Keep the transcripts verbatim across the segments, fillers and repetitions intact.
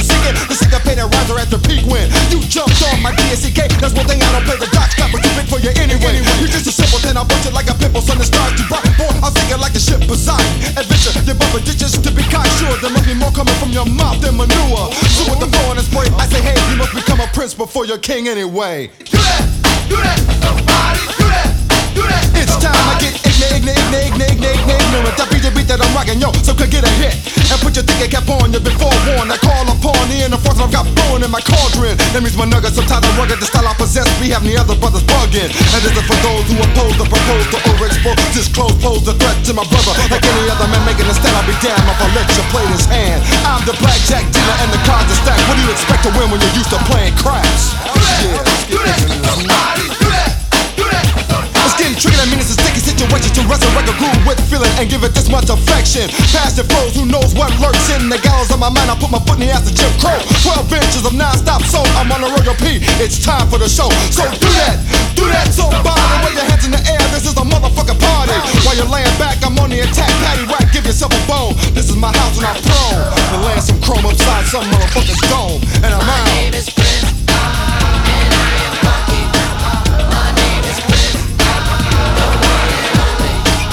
singing. The syncopated riser at the peak when you jumped on my D S C K. That's one thing I don't play the doc stop, but too big for you anyway. You just a simpleton, I bust it like a pimple, son that starts to rock. Boy, I'm thinking like the ship Poseidon. Adventure, you're bumping ditches to be kind sure. There must be more coming from your mouth than manure. So with the flow and the spray, I say, hey, you must become a prince before you're king anyway. Do that, do that, somebody, do that, do that. It's time I get ignorant, ignorant, ignorant, ignorant, ignorant. I beat the beat that I'm rocking, yo, so could get a hit. And put your thinking cap on, you've been forewarned. I call upon the inner force I've got blowing in my cauldron. That means my nuggets, sometimes I'm rugged. The style I possess, we have the other brothers bugging. And this is for those who oppose the proposed to overexpose. Disclose, pose the threat to my brother. Like any other man making a stand, I'll be damned if I let you play this hand. I'm the blackjack dealer and the cards are stacked. What do you expect to win when you're used to playing craps? Yeah, let's get back into this. Somebody, do that, do that, somebody. It's getting tricky, that means it's a sticky situation to resurrect a groove with feeling and give it this much affection. Passion flows, who knows what lurks in the gallows of my mind. I put my foot in the ass of Jim Crow. Twelve inches of non-stop soul, I'm on the royal P. It's time for the show. So do that, do that, somebody. Wave your hands in the air, this is a motherfucking party. While you're laying back, I'm on the attack. Patty whack, give yourself a bone. This is my house and I'm prone to land some chrome upside some motherfucker's dome. And I'm out. My name is Prince, and I am lucky. My name is Prince, the one and only.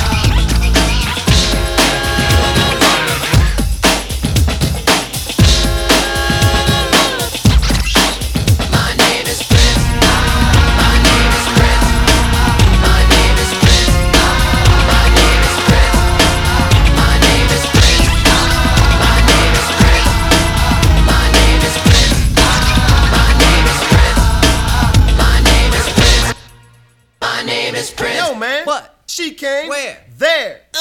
My name is Prince, my name is Prince, my name is Prince, my name is Prince, my name is Prince, my name is Prince, my name is Prince, my name is Prince, my name is Prince, my name is Prince. Yo, man. What? She came. Where? There.